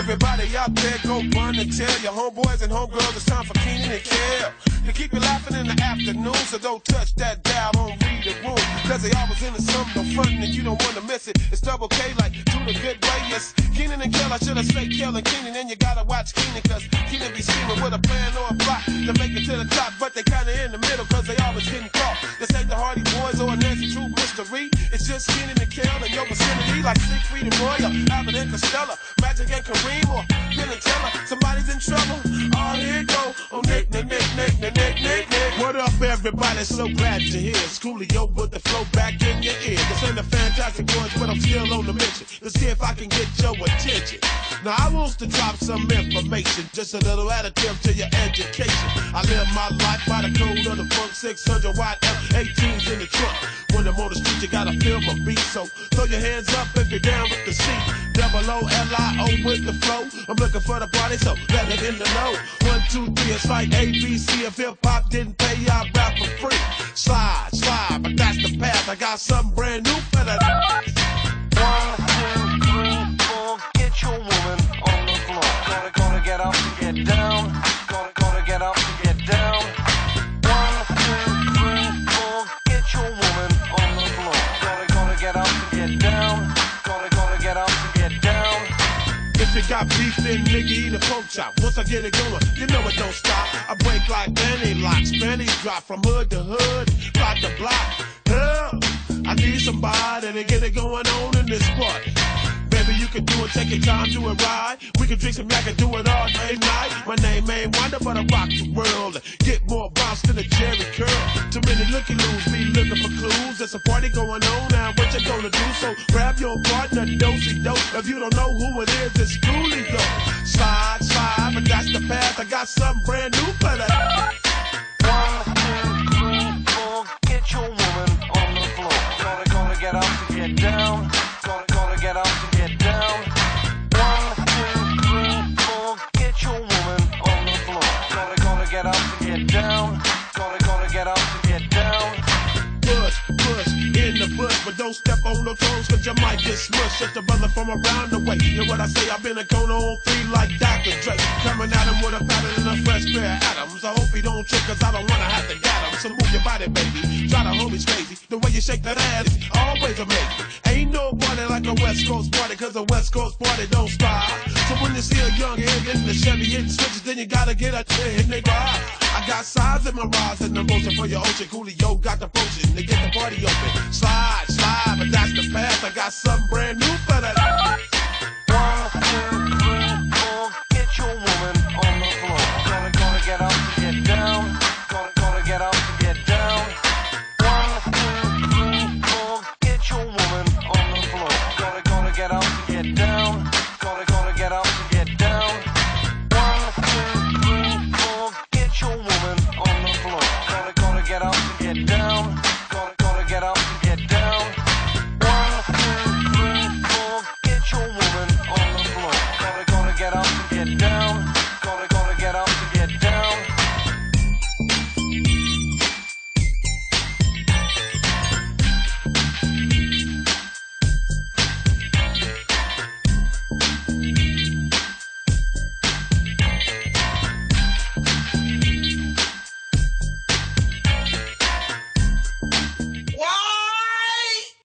Everybody out there go run and tell your homeboys and homegirls it's time for Keenan and Kel to keep you laughing in the afternoon. So don't touch that dial, don't read the room, cause they always into something fun and you don't want to miss it. It's Double K like do the good way. Yes, Keenan and Kel, I should have said Kel and Keenan, and you gotta watch Keenan cause Keenan be scheming with a plan or a plot to make it to the top, but they kinda in the middle cause they always getting caught. This ain't the Hardy Boys or a Nancy True mystery. It's just Keenan and Kel in your vicinity like Siegfried and Roy or Abbott and Costello, Magic and Kareem or Penn and Teller. Somebody's in trouble. Oh, here it go. Oh, Nick. What up, everybody? So glad you're here. Schoolio with the flow back in your ear. This ain't a Fantastic Boys, but I'm still on the mission. Let's see if I can get your attention. Now, I want to drop some information, just a little additive to your education. I live my life by the code of the funk, 600 watt F-18s in the trunk. When I'm on the street, you gotta feel my beat, so throw your hands up if you're down with the seat. Double O-L-I-O with the flow. I'm looking for the party, so let it in the know. 1, 2, 3, it's like ABC. If hip-hop didn't pay, I rap for free. Slide, but that's the path. I got something brand new for that. 1, 2, 3, 4, get your woman on the floor. Gonna get up and get down. Gonna get up and get down. 1, 2, 3, 4, get your woman on the floor. Gonna get up and get down. Gonna get up and get down. If you got beef, then nigga eat a pork chop. Once I get it going, you know it don't stop. I break like penny locks, pennies drop from hood to hood, block to block. Hell, I need somebody to get it going on in this party. Baby, you can do it, take your time, do it right. We can drink some yak and do it all day night. My name ain't Wonder, but I rock the world. Get more bounce than a Jerry curl. Too many looky-loos, be looking for clues. There's a party going on now, what you gonna do? So grab your partner, dosey-dope. If you don't know who it is, it's Coolio. Slide, but that's the path. I got something brand new for that. 1, 2, 3, 4, get your woman on the floor. Gonna get up and get down. Gonna get up and get down. 1, 2, 3, 4, get your woman on the floor. Gonna get up and get down. Gonna get up and get down. Push in the bush, but don't step on no toes, cause you might get smushed. Just a brother from around the way. Hear what I say? I've been a Kona on 3 like Dr. Dre. Coming at him with a pattern and a fresh pair of atoms. I hope he don't trip, cause I don't wanna have to get him. So move your body, baby. Try to hold me crazy. The way you shake that ass is always amazing. Ain't no party like a West Coast party, cause a West Coast party don't stop. So when you see a young head in the Chevy hitting switches, then you gotta get a chin and they ride. I got size in my rise and the motion for your ocean. Coolio got the potion to get the party open. Slide, but that's the path. I got something brand new